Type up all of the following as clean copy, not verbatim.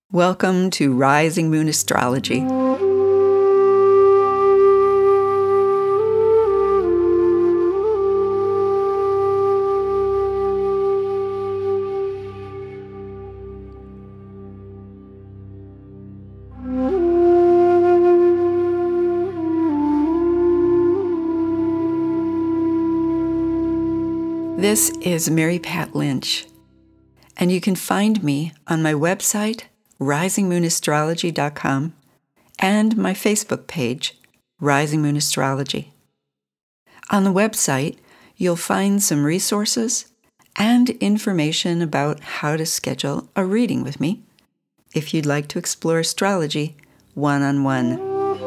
Welcome to Rising Moon Astrology. This is Mary Pat Lynch, and you can find me on my website, risingmoonastrology.com, and my Facebook page, Rising Moon Astrology. On the website, you'll find some resources and information about how to schedule a reading with me if you'd like to explore astrology one-on-one.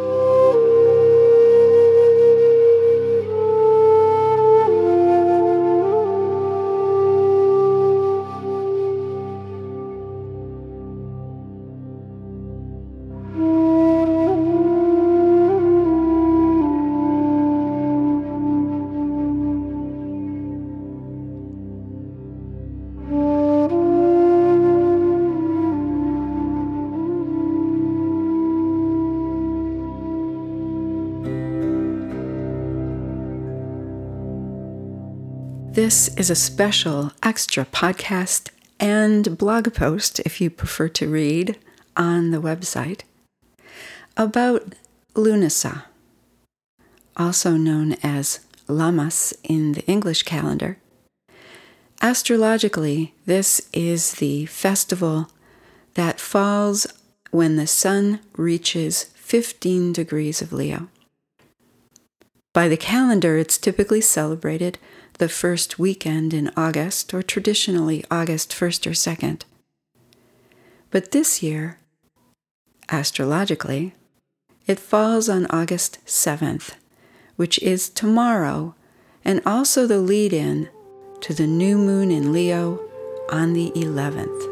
This is a special extra podcast and blog post, if you prefer to read, on the website, about Lunasa, also known as Lammas in the English calendar. Astrologically, this is the festival that falls when the sun reaches 15 degrees of Leo. By the calendar, it's typically celebrated the first weekend in August, or traditionally August 1st or 2nd. But this year, astrologically, it falls on August 7th, which is tomorrow, and also the lead-in to the new moon in Leo on the 11th.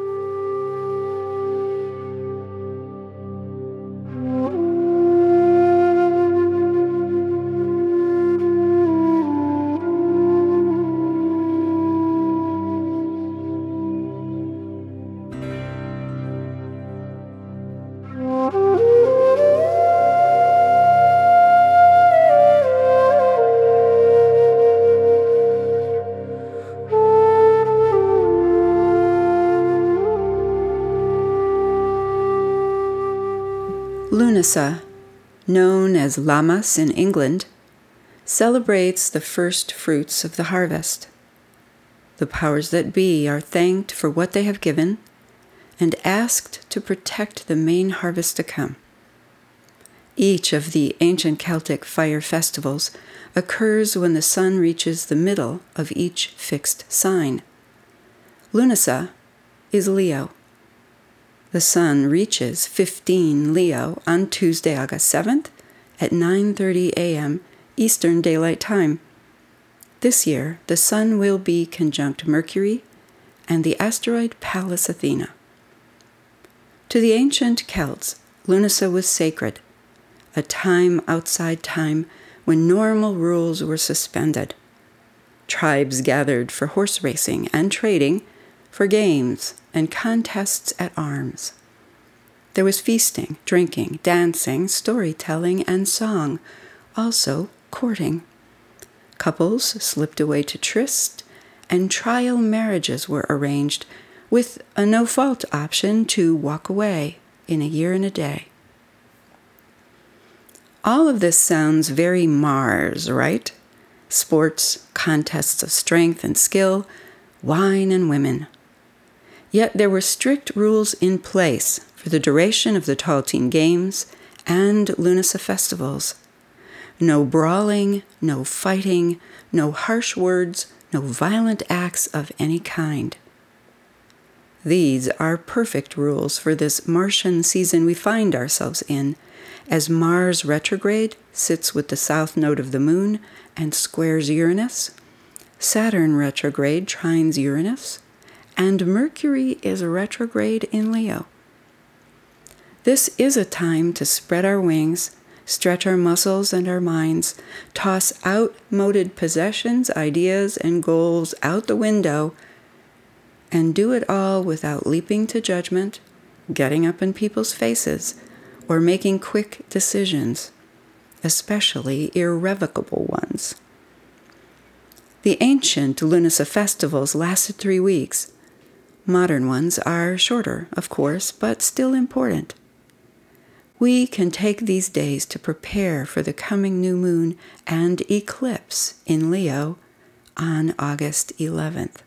Lunasa, known as Lammas in England, celebrates the first fruits of the harvest. The powers that be are thanked for what they have given and asked to protect the main harvest to come. Each of the ancient Celtic fire festivals occurs when the sun reaches the middle of each fixed sign. Lunasa is Leo. The sun reaches 15 Leo on Tuesday, August 7th at 9:30 a.m. Eastern Daylight Time. This year, the sun will be conjunct Mercury and the asteroid Pallas Athena. To the ancient Celts, Lunasa was sacred, a time outside time when normal rules were suspended. Tribes gathered for horse racing and trading, for games and contests at arms. There was feasting, drinking, dancing, storytelling, and song, also courting. Couples slipped away to tryst, and trial marriages were arranged with a no-fault option to walk away in a year and a day. All of this sounds very Mars, right? Sports, contests of strength and skill, wine and women. Yet there were strict rules in place for the duration of the Tailteann Games and Lunasa festivals. No brawling, no fighting, no harsh words, no violent acts of any kind. These are perfect rules for this Martian season we find ourselves in, as Mars retrograde sits with the south node of the moon and squares Uranus, Saturn retrograde trines Uranus, and Mercury is retrograde in Leo. This is a time to spread our wings, stretch our muscles and our minds, toss outmoded possessions, ideas, and goals out the window, and do it all without leaping to judgment getting up in people's faces, or making quick decisions, especially irrevocable ones. The ancient Lunasa festivals lasted 3 weeks. Modern ones are shorter, of course, but still important. We can take these days to prepare for the coming new moon and eclipse in Leo on August 11th.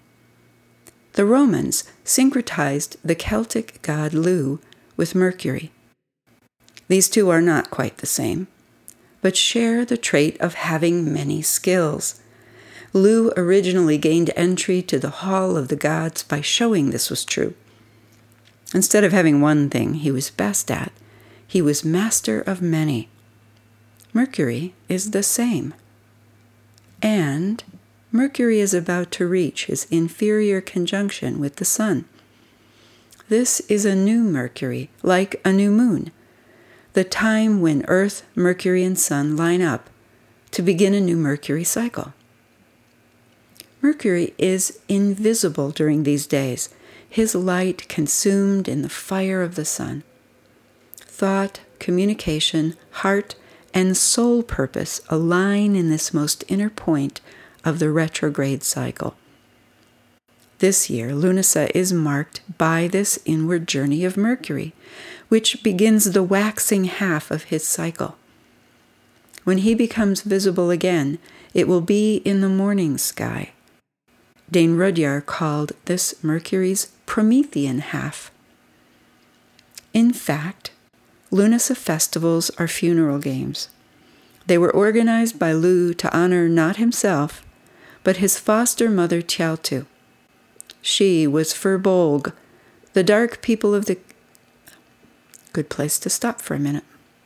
The Romans syncretized the Celtic god Lu with Mercury. These two are not quite the same, but share the trait of having many skills. Lu originally gained entry to the Hall of the Gods by showing this was true. Instead of having one thing he was best at, he was master of many. Mercury is the same. And Mercury is about to reach his inferior conjunction with the Sun. This is a new Mercury, like a new moon, the time when Earth, Mercury, and Sun line up to begin a new Mercury cycle. Mercury is invisible during these days, his light consumed in the fire of the Sun. Thought, communication, heart, and soul purpose align in this most inner point of the retrograde cycle. This year, Lunasa is marked by this inward journey of Mercury, which begins the waxing half of his cycle. When he becomes visible again, it will be in the morning sky. Dane Rudhyar called this Mercury's Promethean half. In fact, Lunasa festivals are funeral games. They were organized by Lu to honor not himself, but his foster mother Tialtu. She was Firbolg, the dark people of the... Good place to stop for a minute.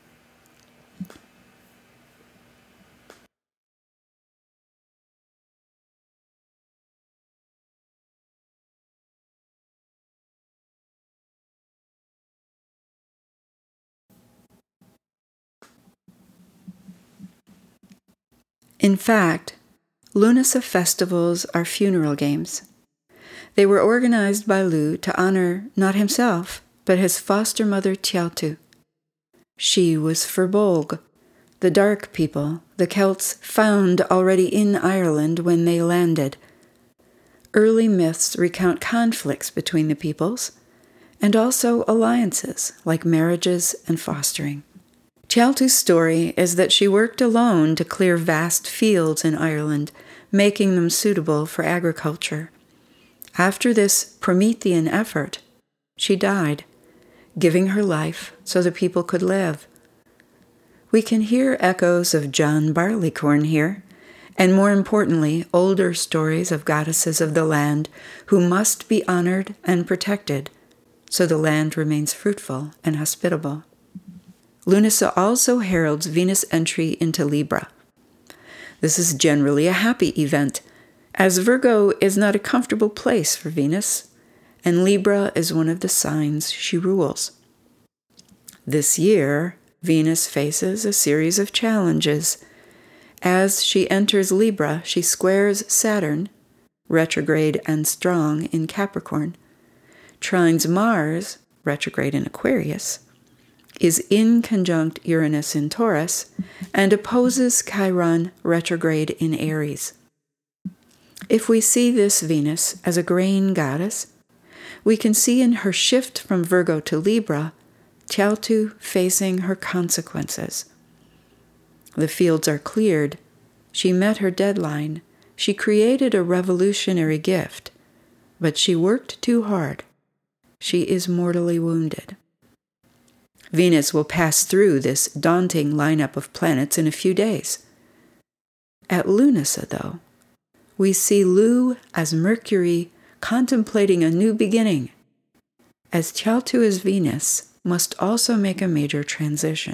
In fact, Lunasa festivals are funeral games. They were organized by Lu to honor not himself, but his foster mother Tialtu. She was Firbolg, the dark people the Celts found already in Ireland when they landed. Early myths recount conflicts between the peoples, and also alliances like marriages and fostering. Tialtu's story is that she worked alone to clear vast fields in Ireland, making them suitable for agriculture. After this Promethean effort, she died, giving her life so the people could live. We can hear echoes of John Barleycorn here, and more importantly, older stories of goddesses of the land who must be honored and protected so the land remains fruitful and hospitable. Lunasa also heralds Venus' entry into Libra. This is generally a happy event, as Virgo is not a comfortable place for Venus, and Libra is one of the signs she rules. This year, Venus faces a series of challenges. As she enters Libra, she squares Saturn, retrograde and strong in Capricorn, trines Mars, retrograde in Aquarius, is in conjunct Uranus in Taurus, and opposes Chiron, retrograde in Aries. If we see this Venus as a grain goddess, we can see in her shift from Virgo to Libra, Tialtu facing her consequences. The fields are cleared. She met her deadline. She created a revolutionary gift, but she worked too hard. She is mortally wounded. Venus will pass through this daunting lineup of planets in a few days. At Lunasa, though, we see Lu as Mercury contemplating a new beginning, as Tialtu as Venus must also make a major transition,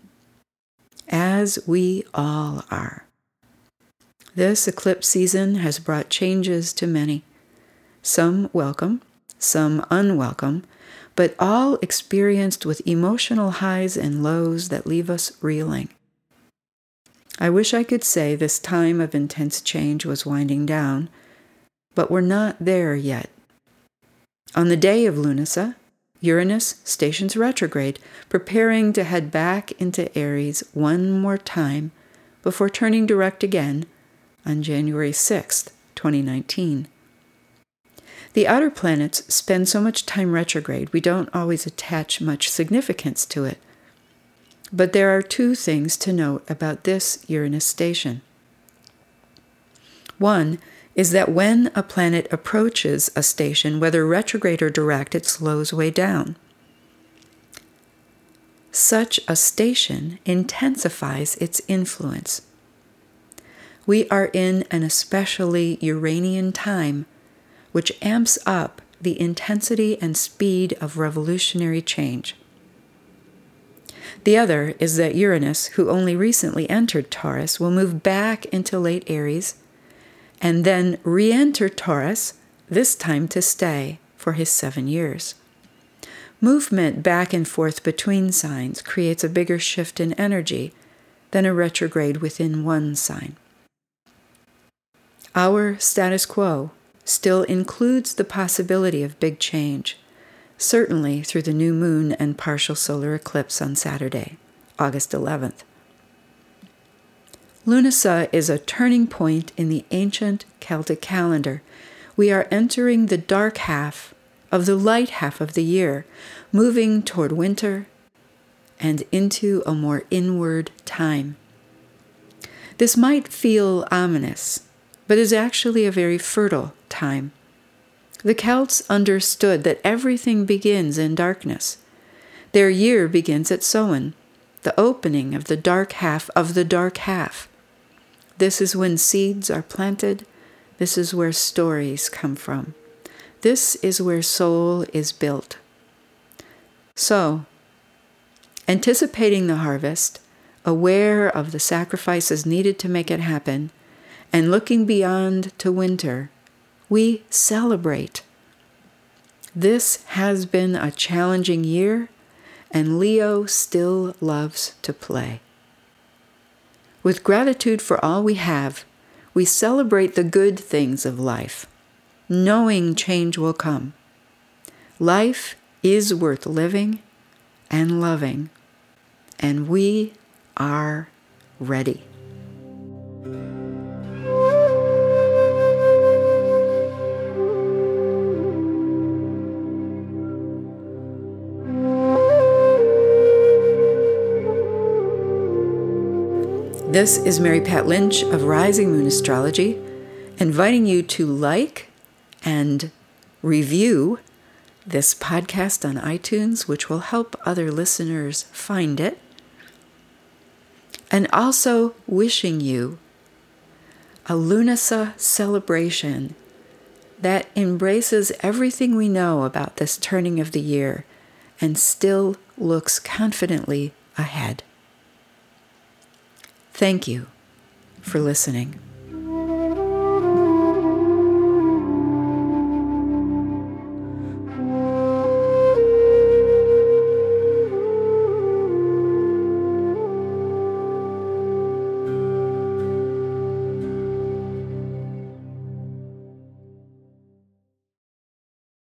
as we all are. This eclipse season has brought changes to many, some welcome, some unwelcome, but all experienced with emotional highs and lows that leave us reeling. I wish I could say this time of intense change was winding down, but we're not there yet. On the day of Lunasa, Uranus stations retrograde, preparing to head back into Aries one more time before turning direct again on January 6th, 2019. The outer planets spend so much time retrograde, we don't always attach much significance to it. But there are two things to note about this Uranus station. One is that when a planet approaches a station, whether retrograde or direct, it slows way down. Such a station intensifies its influence. We are in an especially Uranian time, which amps up the intensity and speed of revolutionary change. The other is that Uranus, who only recently entered Taurus, will move back into late Aries and then re-enter Taurus, this time to stay for his 7 years. Movement back and forth between signs creates a bigger shift in energy than a retrograde within one sign. Our status quo still includes the possibility of big change, certainly through the new moon and partial solar eclipse on Saturday, August 11th. Lunasa is a turning point in the ancient Celtic calendar. We are entering the dark half of the light half of the year, moving toward winter and into a more inward time. This might feel ominous, but is actually a very fertile time. The Celts understood that everything begins in darkness. Their year begins at Samhain, the opening of the dark half of the dark half. This is when seeds are planted. This is where stories come from. This is where soul is built. So, anticipating the harvest, aware of the sacrifices needed to make it happen, and looking beyond to winter, we celebrate. This has been a challenging year, and Leo still loves to play. With gratitude for all we have, we celebrate the good things of life, knowing change will come. Life is worth living and loving, and we are ready. This is Mary Pat Lynch of Rising Moon Astrology, inviting you to like and review this podcast on iTunes, which will help other listeners find it, and also wishing you a Lunasa celebration that embraces everything we know about this turning of the year and still looks confidently ahead. Thank you for listening.